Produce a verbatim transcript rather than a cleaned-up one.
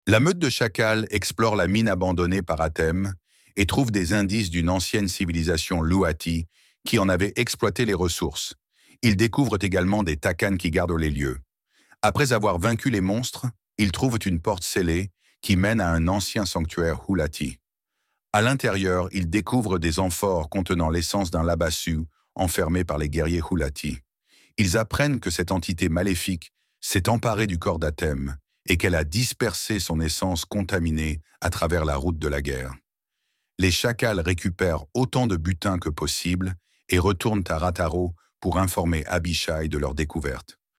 La meute de chacals explore la mine abandonnée par Atem et trouve des indices d'une ancienne civilisation Luati qui en avait exploité les ressources. Ils découvrent également des Takan qui gardent les lieux. Après avoir vaincu les monstres, ils trouvent une porte scellée qui mène à un ancien sanctuaire Hulati. À l'intérieur, ils découvrent des amphores contenant l'essence d'un labassu enfermé par les guerriers Hulati. Ils apprennent que cette entité maléfique s'est emparée du corps d'Atem et qu'elle a dispersé son essence contaminée à travers la route de la guerre. Les chacals récupèrent autant de butin que possible et retournent à Rataro pour informer Abishai de leur découverte.